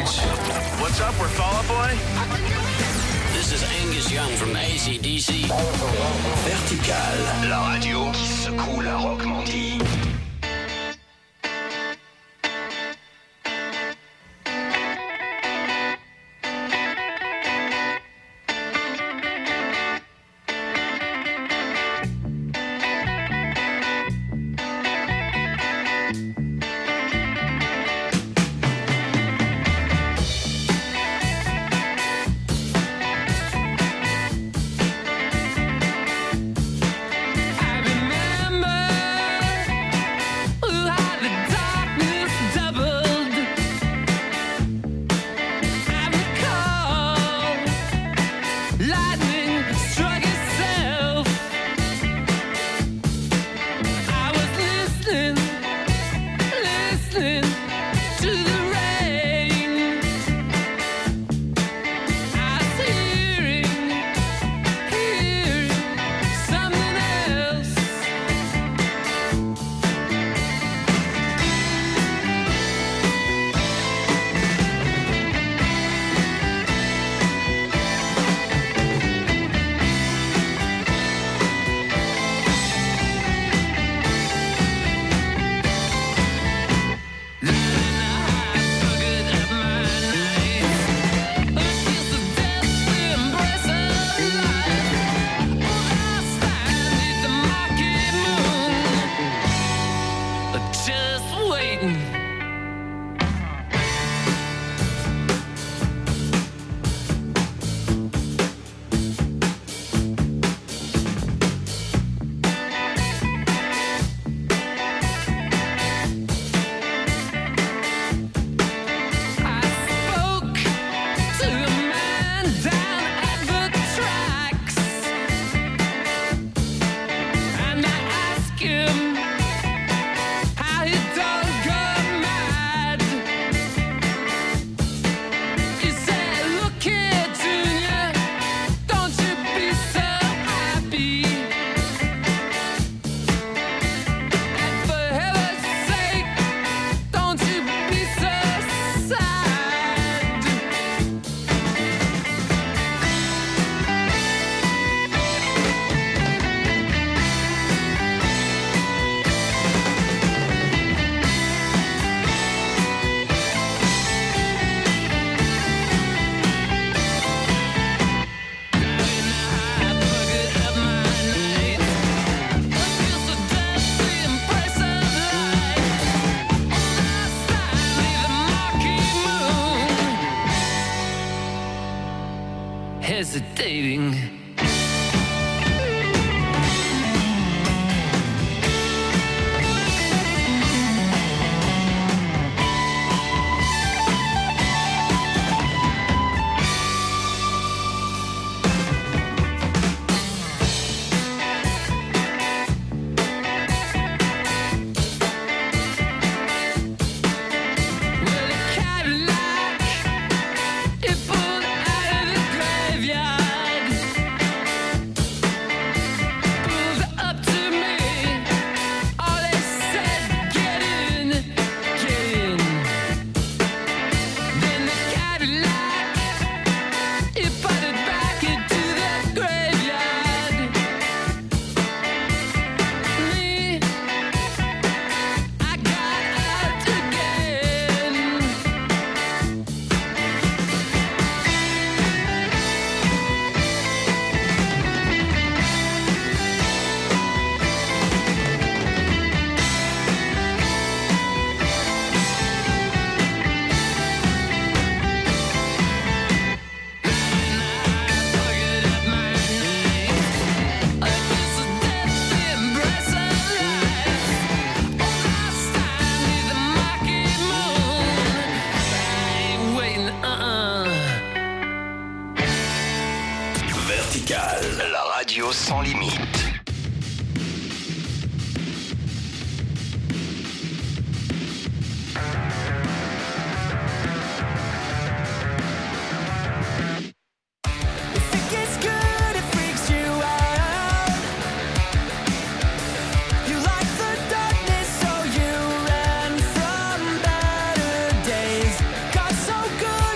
Rage. What's up, we're Fall Out Boy? This is Angus Young from AC/DC. Vertical, la radio qui secoue la Rockmondie. Hesitating. La radio sans limite. So good.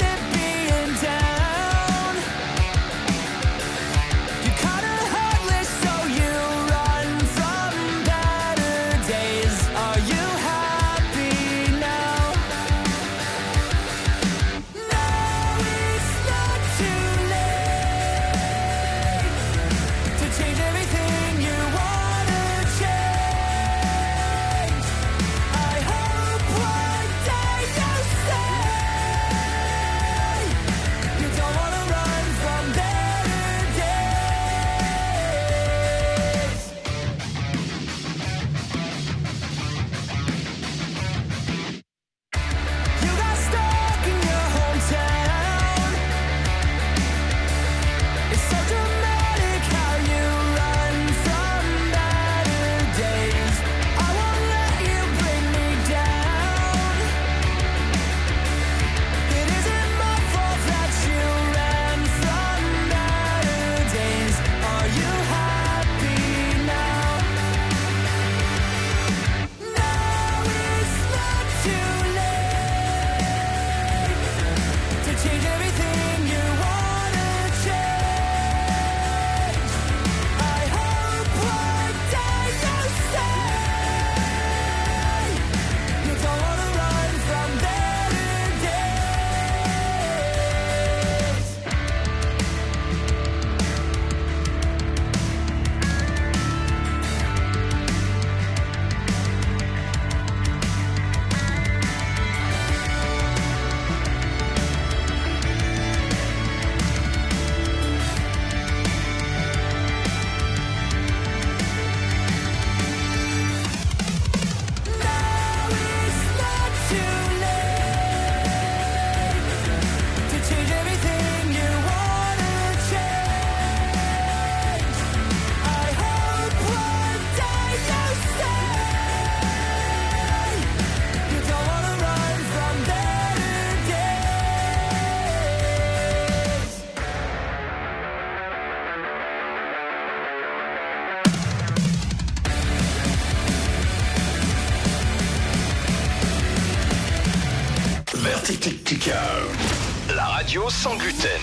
Vertical. La radio sans gluten.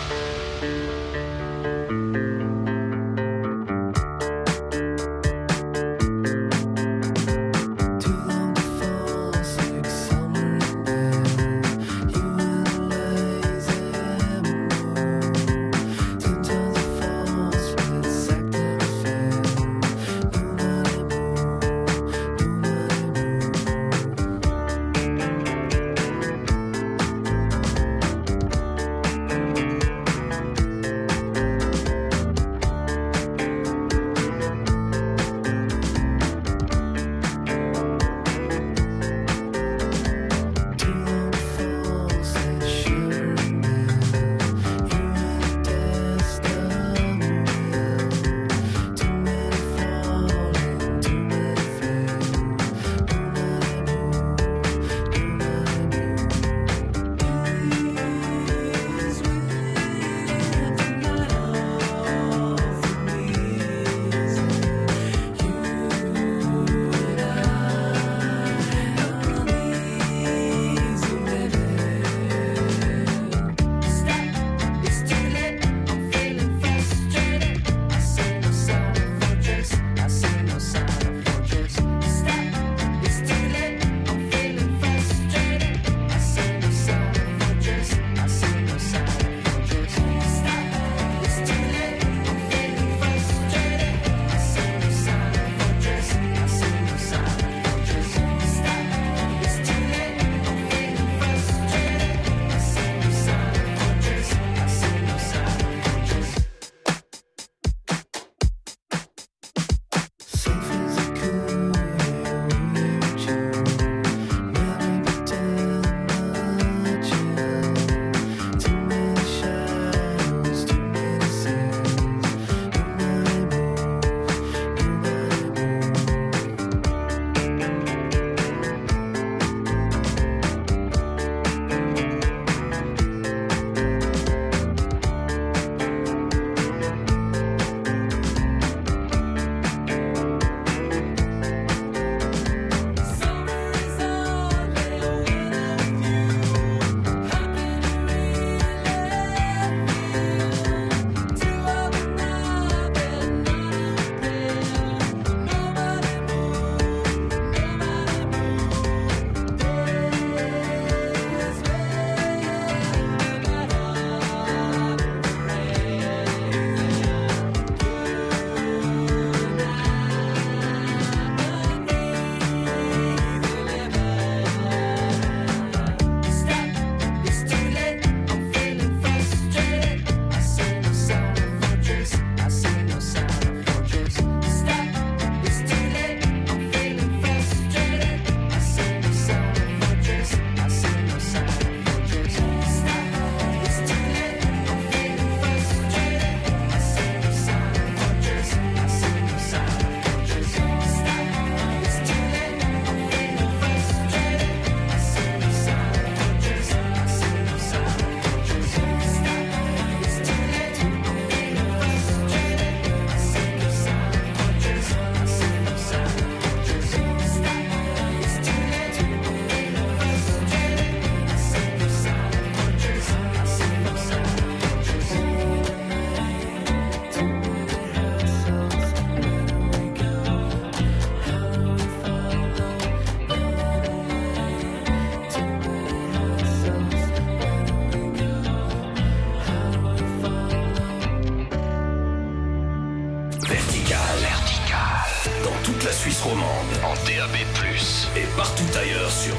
Suisse romande, en DAB+, et partout ailleurs sur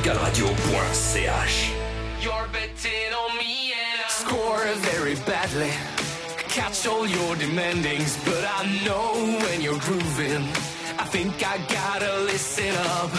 verticalradio.ch. You're betting on me and I score very badly. Catch all your demandings, but I know when you're grooving. I think I gotta listen up.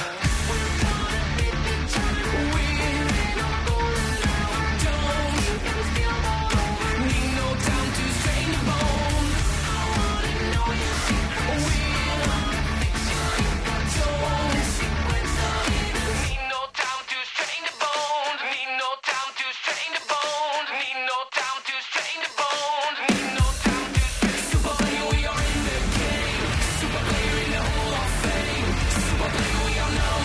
Super player in the Hall of Fame. Super player, we all know.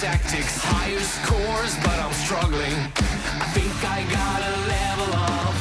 tactics, higher scores, but I'm struggling. I think I gotta level up.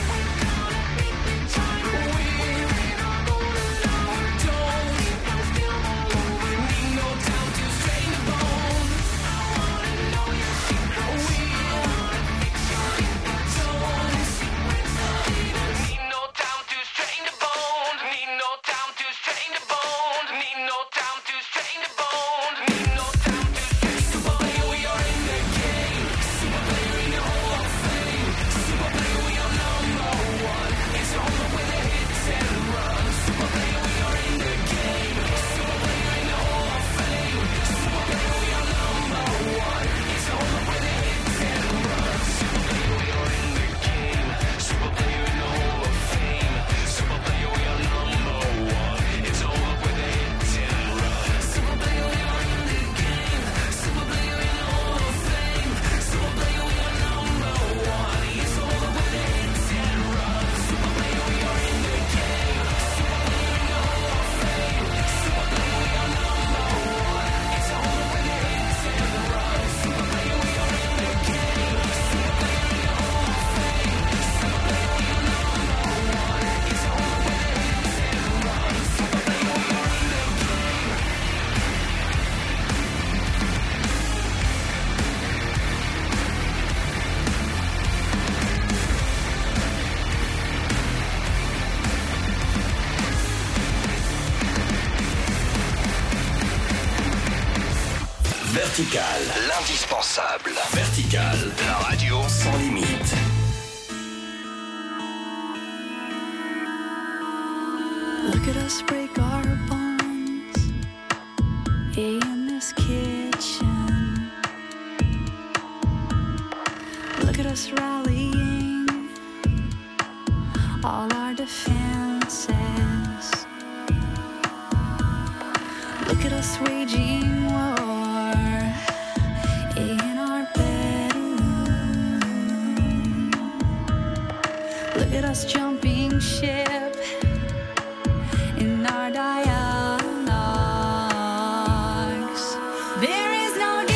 Vertical, l'indispensable. Vertical, la radio sans limite. Look at us break our bonds in this kitchen. Look at us rallying all our defenses. Look at us waging war in our bedroom. Look at us jumping ship in our dialogues. There is no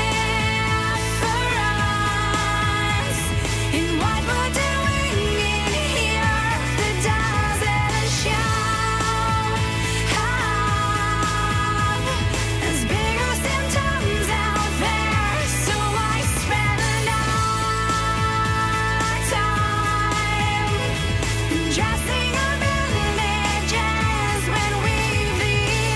difference in what we're doing in here. The doesn't show as bigger symptoms out there. So I spend our time dressing up bandages when we've the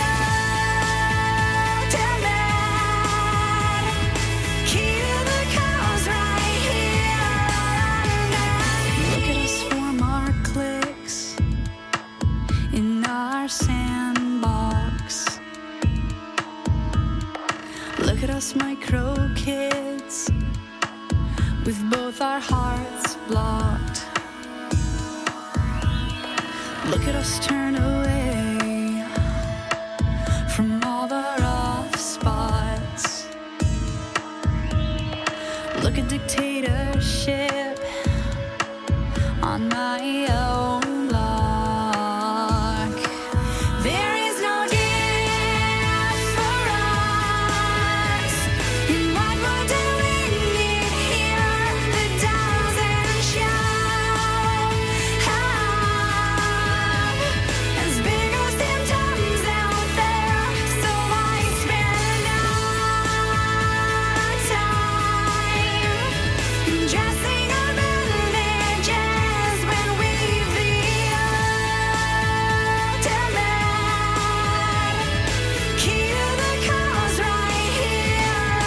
ultimate key to the cause right here. Look at us form our cliques in our sandbox. Look at us micro kids with both our hearts blocked. Look at us turn away from all the rough spots. Look at dictatorship on my own block. There is no difference in what we're doing in here. The doesn't show as bigger symptoms out there. So I spend our time dressing up bandages when we've the ultimate key to the cause right here.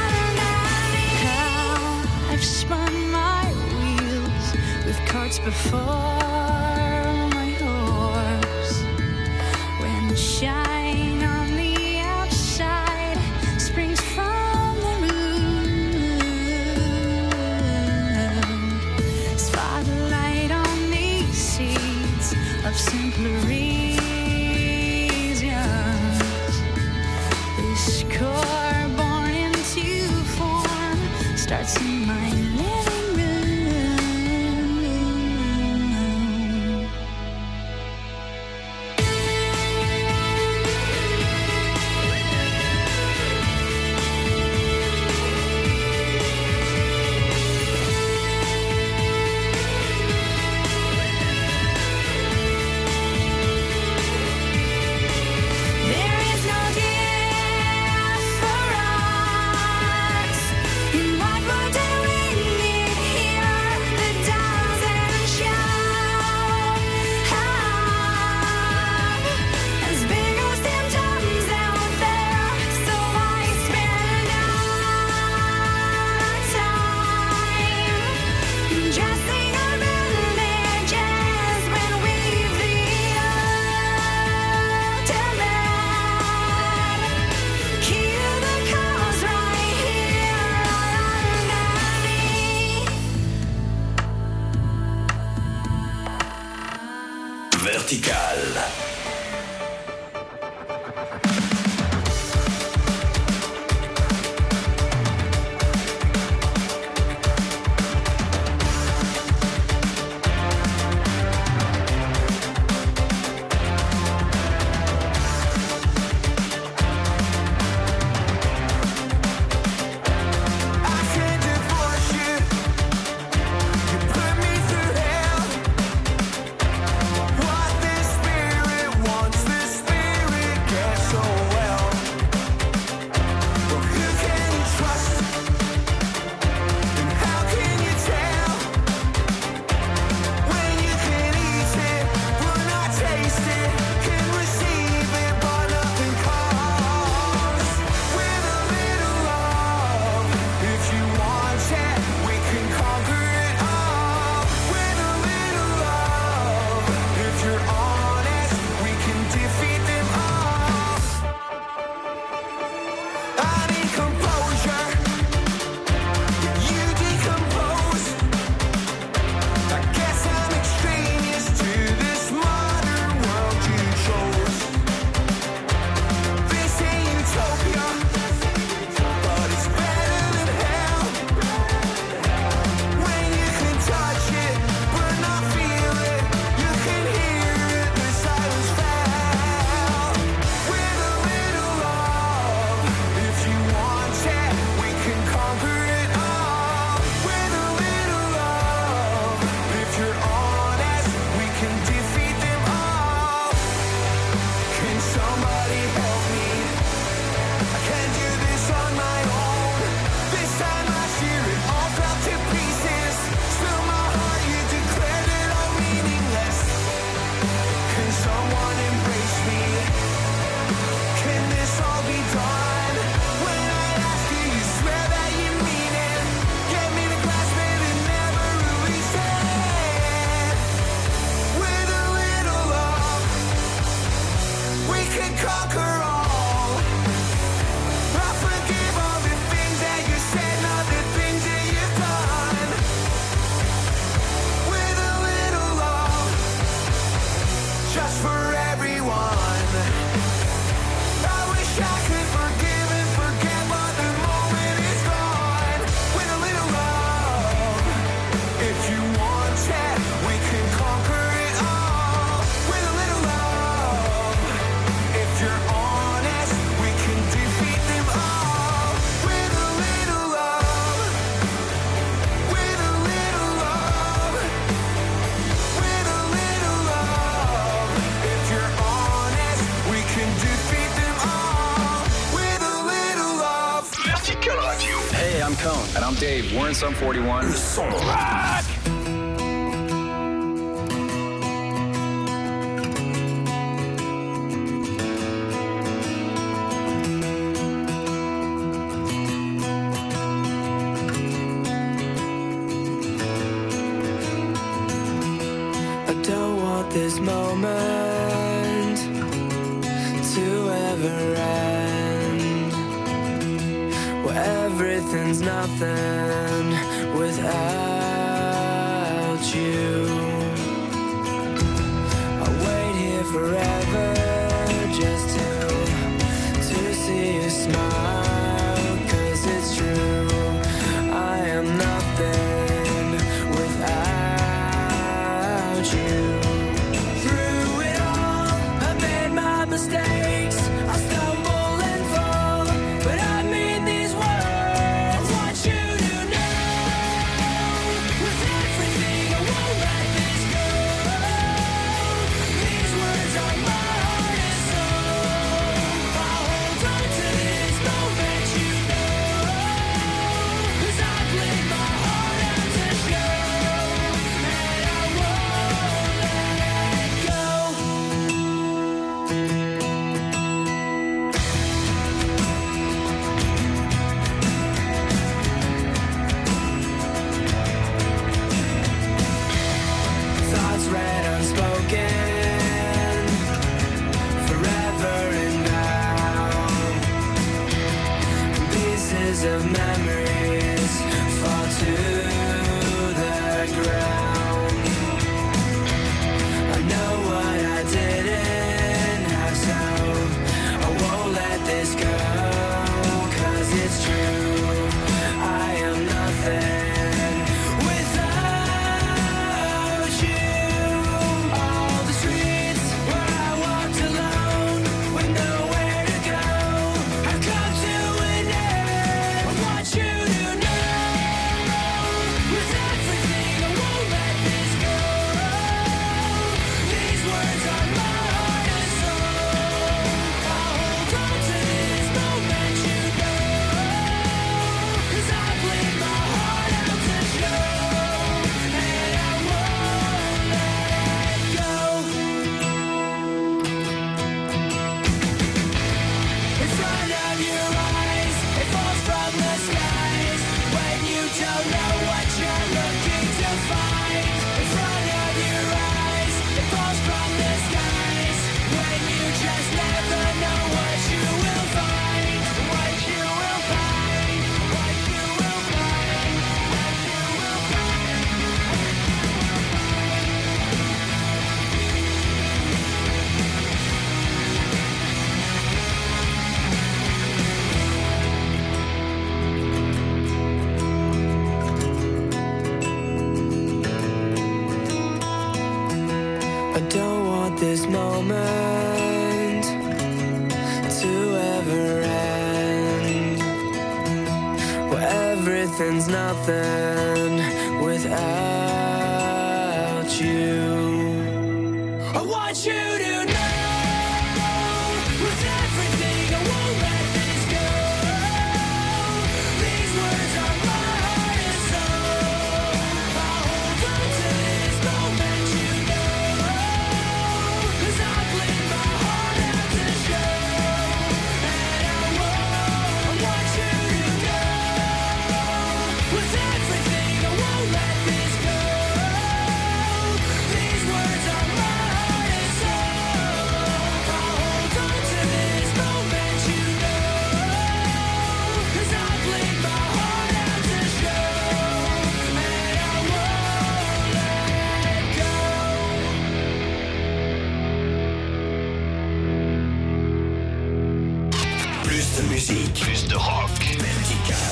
How I've spun my wheels with carts before my horse. When the shine on the outside springs from the room, spotlight on these seeds of simpler reasons. This core born into form starts in my living room. Vertical. And I'm Dave. We're in Sum 41. Le son rock. I don't want this moment to ever end, where everything's nothing without you. I'll wait here forever just to see you smile, 'cause it's true, I am nothing without you. Through it all, I made my mistakes, I stumble and fall, but I mean these words, I want you to know. this moment to ever end, where everything's nothing without you. I want you to plus de rock. Vertical.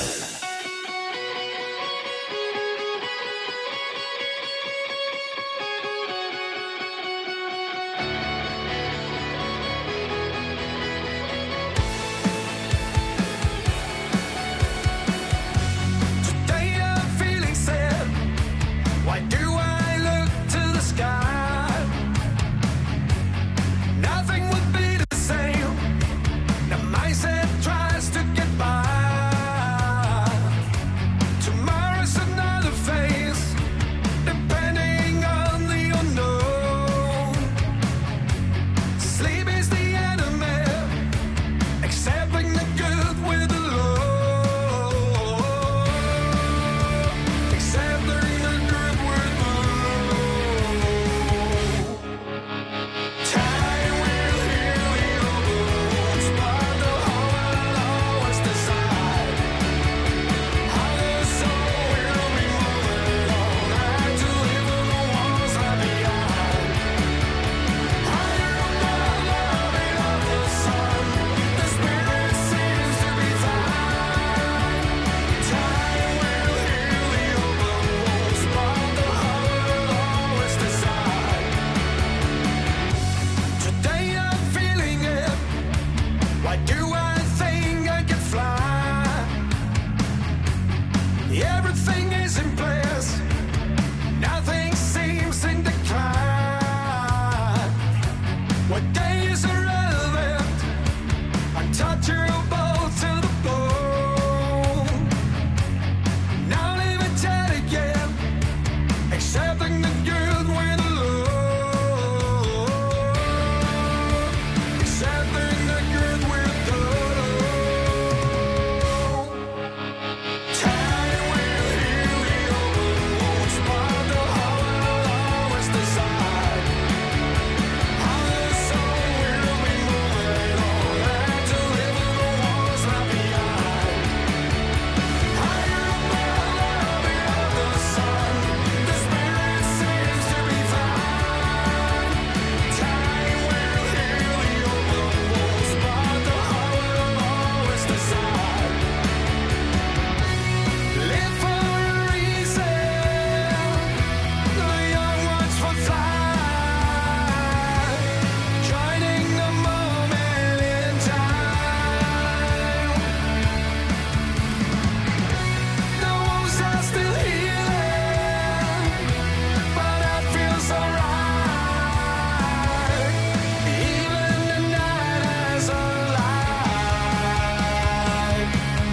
Today I'm feeling sad. Why do I look to the sky? Nothing would be the same. Now my set tries to get by. Tomorrow's another phase, depending on the unknown. Sleep is the enemy, accepting the good with the low. Accepting the good with the low. Time will heal your wounds, but the heart will always decide how the soul will be moving on and to live in the walls left behind. Higher above, loving of the sun, the spirit seems to be fine. Time will heal the open wounds, but the heart will always decide. Today I'm feeling it. Why do I think I can fly? Everything is in place. Nothing seems in decline. What day is irrelevant, untouchable to the bone. Now limited again, accepting the good with the low. Accepting the good with the low. Time will heal the open wounds, but the heart will always decide how the soul will be moving on and to live in the walls left behind. Higher above, loving of the sun, the spirit seems to be fine. Time will heal the open wounds, but the heart will always decide. Live for a reason, the young ones will fly, joining the moment in time. The wounds are still healing, but that feels alright. Even the night is alive.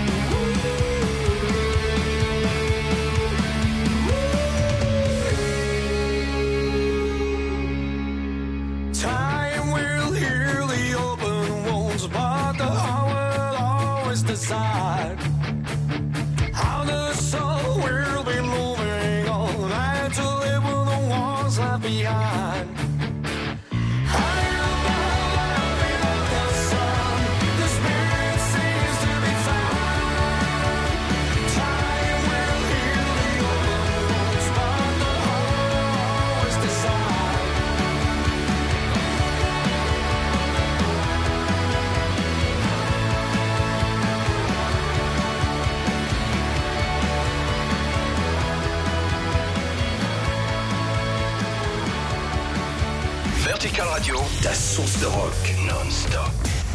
Time will heal the open wounds, but the heart will always decide how the soul will be moving on and to live with the walls left behind. Higher above, loving of the sun, the spirit seems to be fine. Time will heal the open wounds, but the heart will always decide. Vertical Radio, ta source de rock non-stop.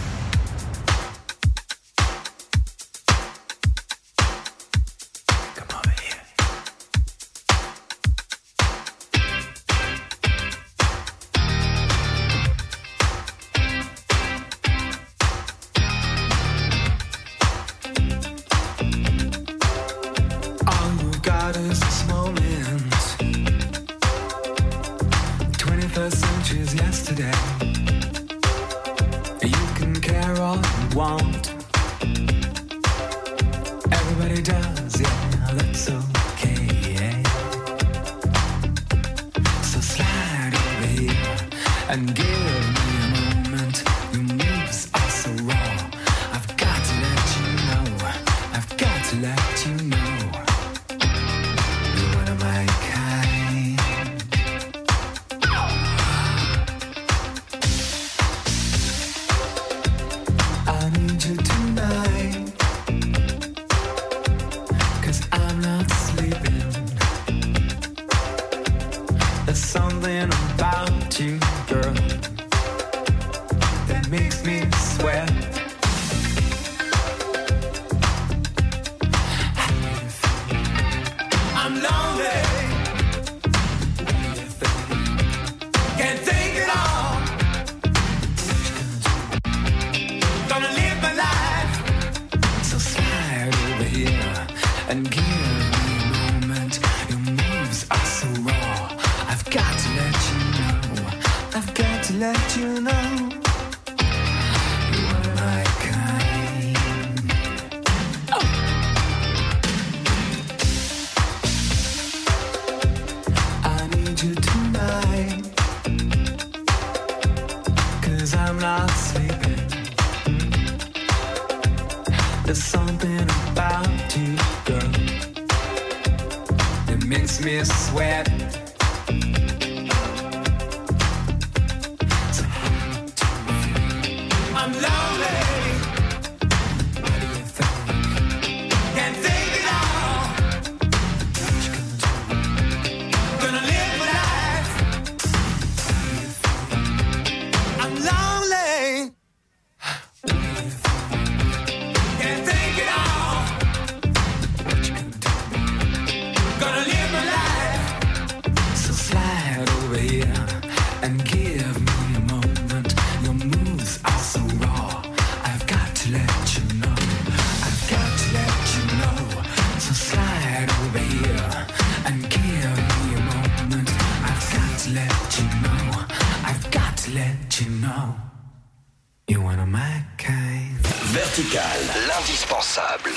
Vertical, l'indispensable.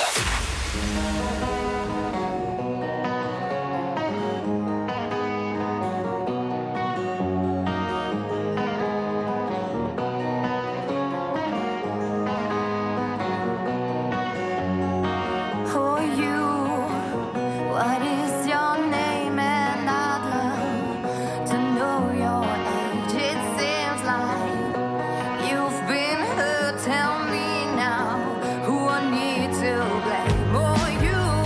Tell me now who I need to blame. Oh, you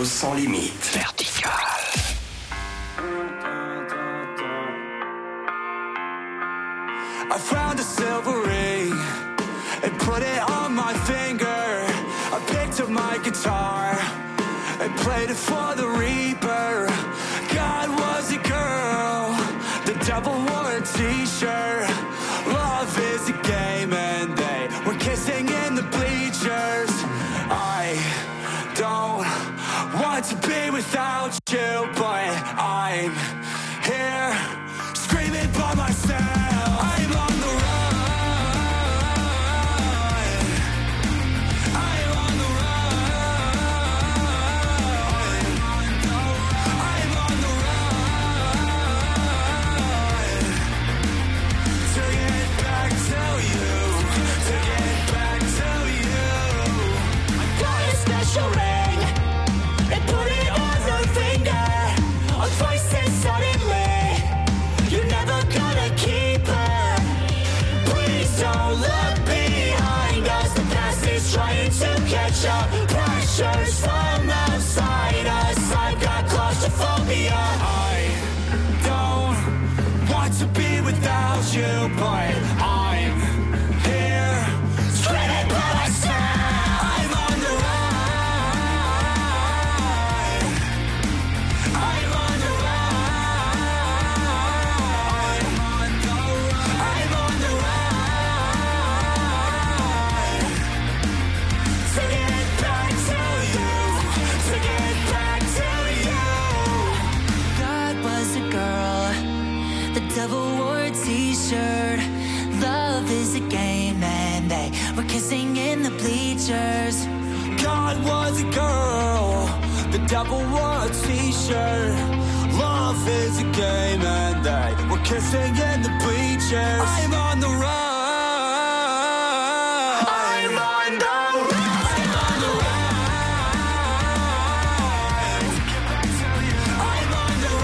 radio sans limite. Vertical. I found a silver ring and put it on my finger. I picked up my guitar and played it for the reaper. God was a girl, the devil wore a t-shirt. Love is a game and they were kissing in the bleachers. I don't want to be without you, but I'm here screaming by myself. I'm on the run. I'm on the run. I'm on the run. To get back to you. To get back to you. I got a special ring and put it on her finger. A voice said suddenly, you're never gonna keep her. Please don't look behind us. The past is trying to catch up. Pressures from outside us. I've got claustrophobia. I don't want to be without you, but I'm here screaming by myself. I'm on the run. I'm on the run. I'm on the run. To get back to you. To get back to you. God was a girl. The devil wore a t-shirt. Love is a game and they were kissing in the bleachers. God was a girl. The devil wore a t-shirt. Love is a game and they were kissing in the bleachers. I'm on the run. I'm on the run. I'm on the run. I'm on the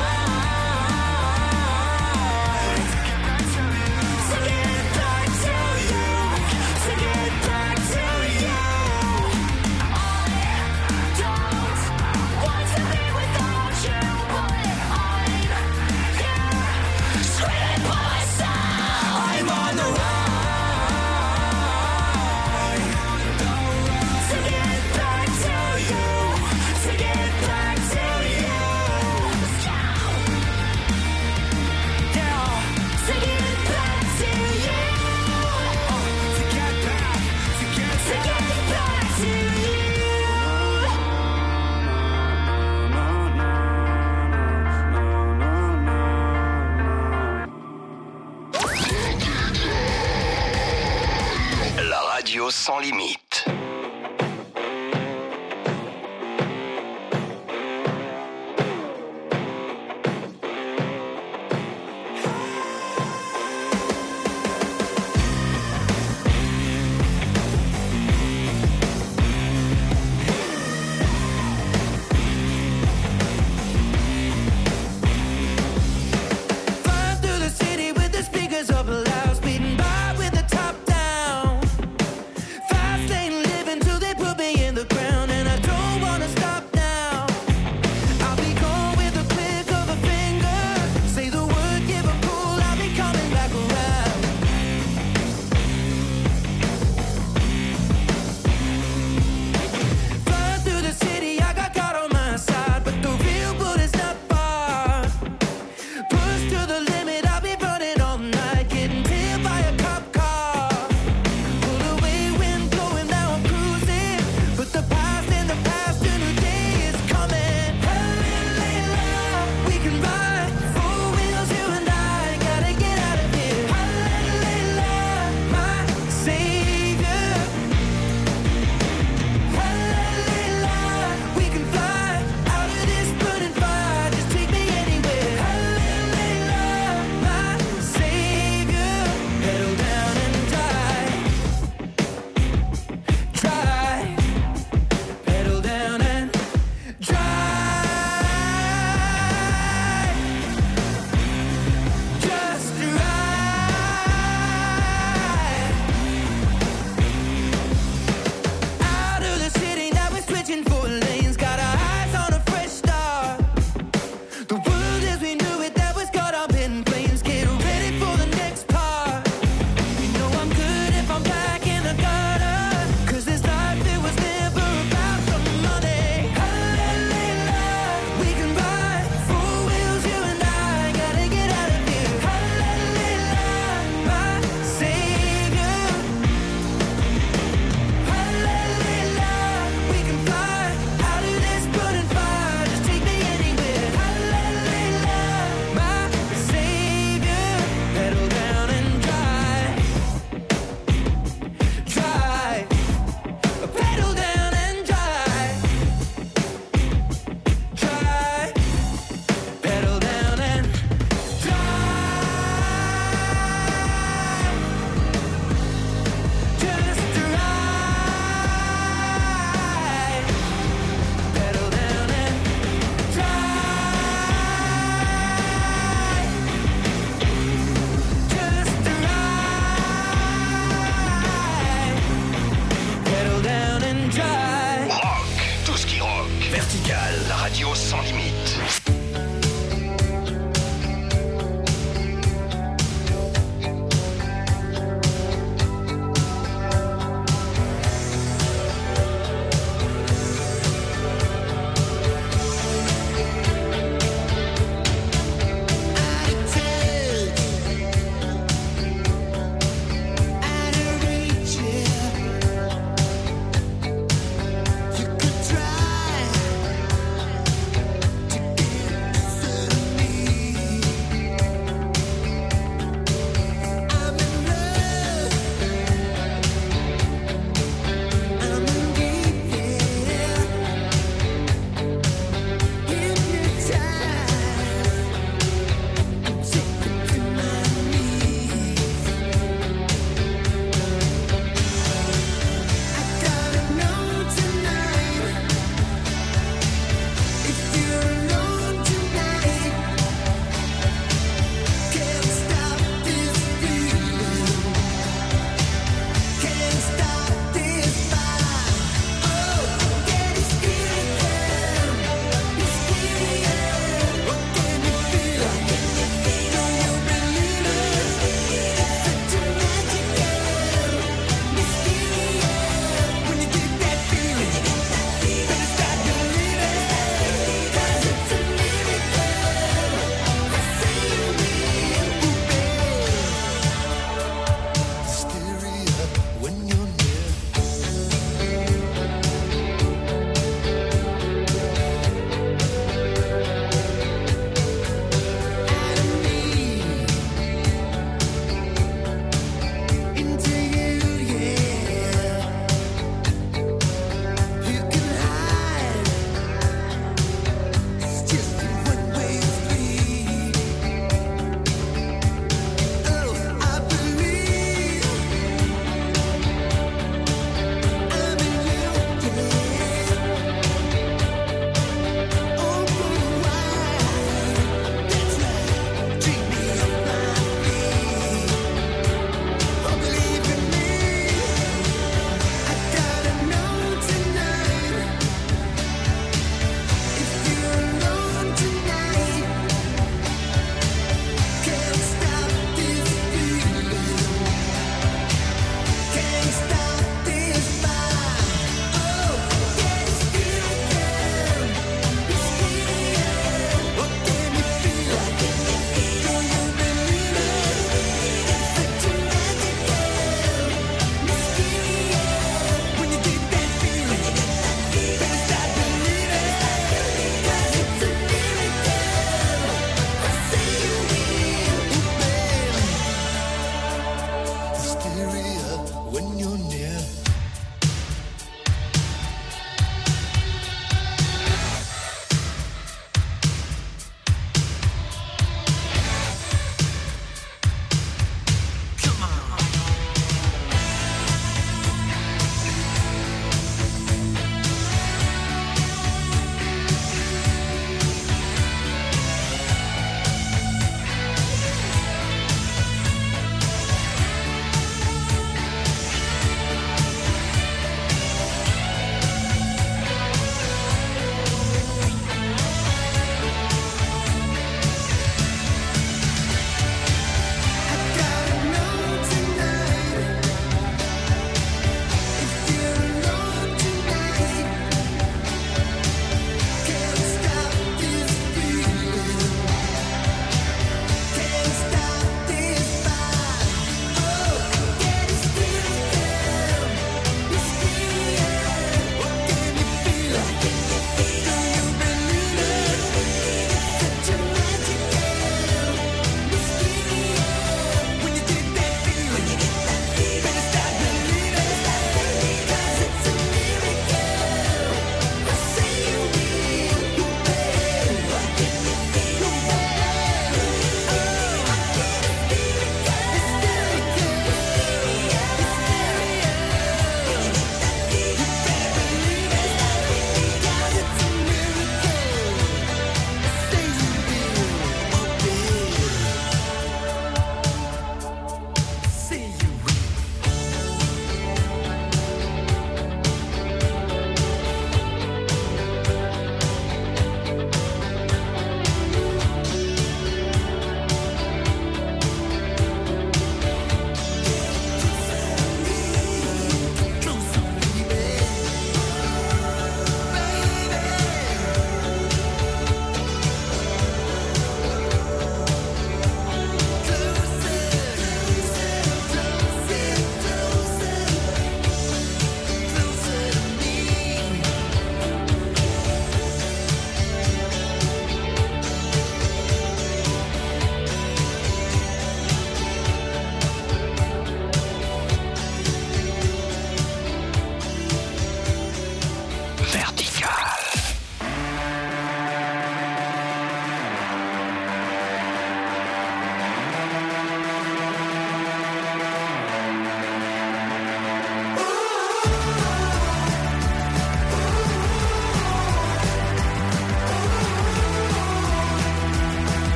run. To get back to you. To get back to you. I don't want to be without you, but I'm here screaming by myself. I'm on the run. To get back to you. To get back to you. Let's go. Yeah. To get back to you. To get back. To get back to you. La radio sans limite. Flying through the city with the speakers up loud, speeding by with the top down. Fast lane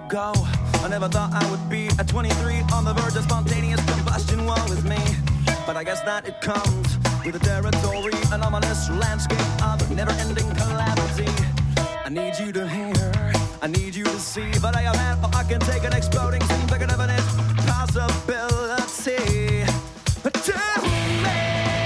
ago, I never thought I would be at 23 on the verge of spontaneous combustion. Woe is me, but I guess that it comes with the territory, an ominous landscape of never-ending calamity. I need you to hear, I need you to see, but I am at, or I can take an exploding scene, bigger than it possibility. Tell me,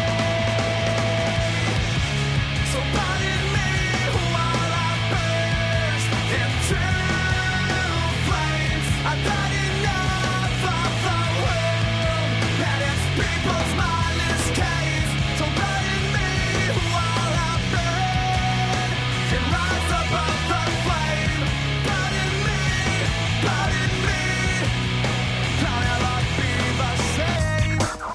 so pardon me while I burst into flames. I thought enough of the world and its people's mindless case. So pardon me while I burn and rise above the flame. Pardon me, I'll never be the same.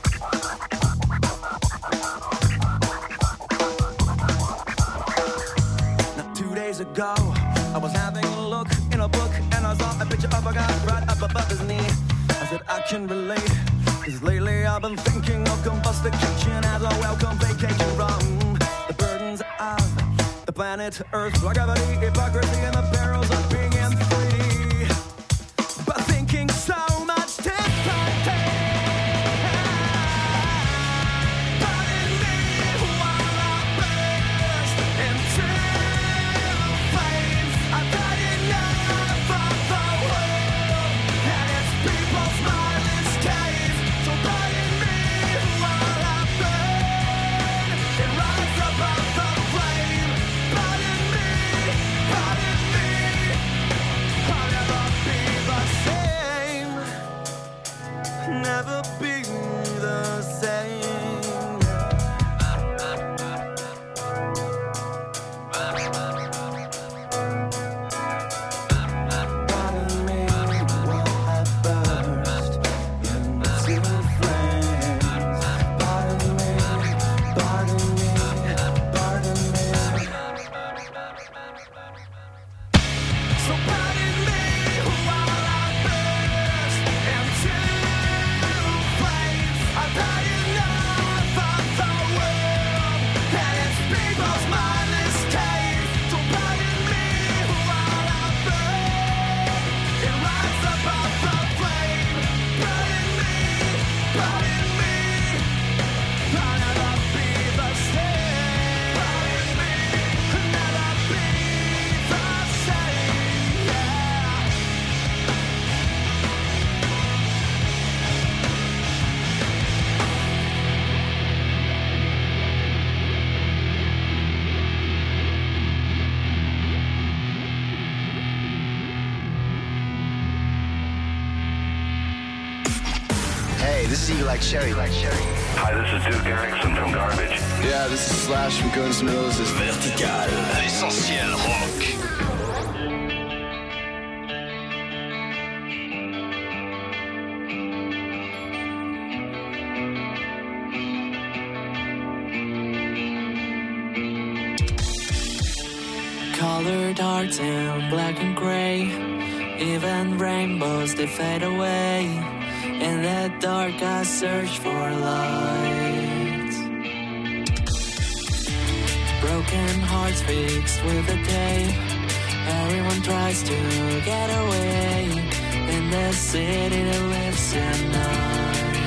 Now 2 days ago, I was having a look in a book and I saw a picture of a guy right up above his knee. I said I can relate, 'cause lately I've been thinking of combustication as a welcome vacation from the burdens of the planet Earth, gravity, hypocrisy, and the perils of being in 3D. But thinking so much differently. Pardon me while I burst into flames. I've had enough of the world and its people's mindless case. So pardon me while I burn and rise above the flame. Pardon me, I'll never be the same. Never be the same. Pardon me while I burst into flames. Pardon me, pardon me, pardon me. So pardon me while I burst into flames. I've had enough of the world and its people's mindless case. So pardon me while I burn and rise above the flame. Pardon me, I'll never be the same. Pardon me, I'll never be the same. Yeah. Hey, this is Eagle Like Cherry. Hi, this is Duke Erickson from Garbage. Yeah, this is Slash from Guns N' Roses. Vertical, l'essentiel rock. Colored hearts in black and gray, even rainbows they fade away. In the dark I search for light. Broken hearts fixed with the day. Everyone tries to get away in the city that lives at night.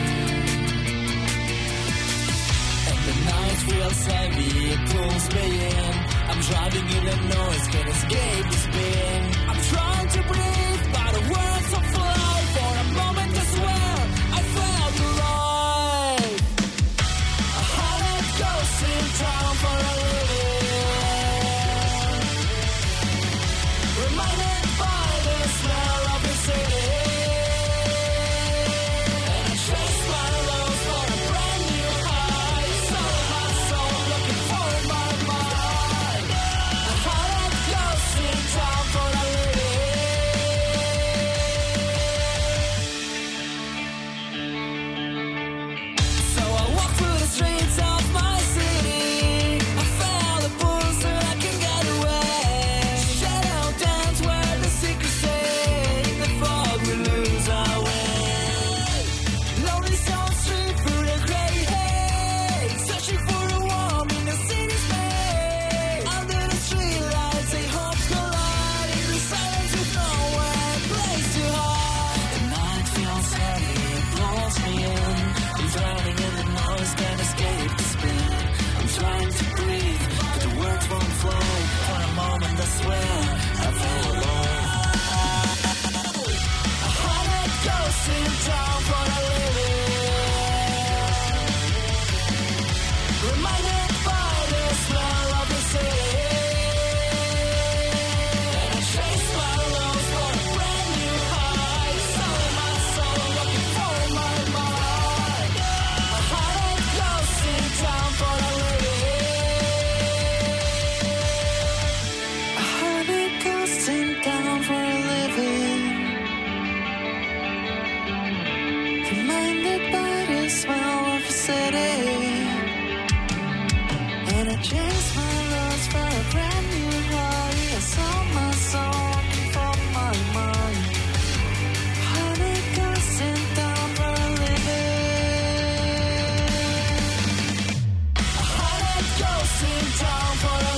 And the night feels heavy, it pulls me in. I'm driving in the noise, can't escape this pain. I'm trying to breathe by the words of life. For a moment I swear I felt alive. A hundred ghosts in town for a living, reminded by the smell of the city. And I chase my lows for a brand new high. Sold my soul looking for my mind. A hundred ghosts in town for a living. So I walk through the streets of my city. I changed my loss for a brand new body. I sold my soul for my mind. Honey goes sent down for a living. Honey goes sent down for a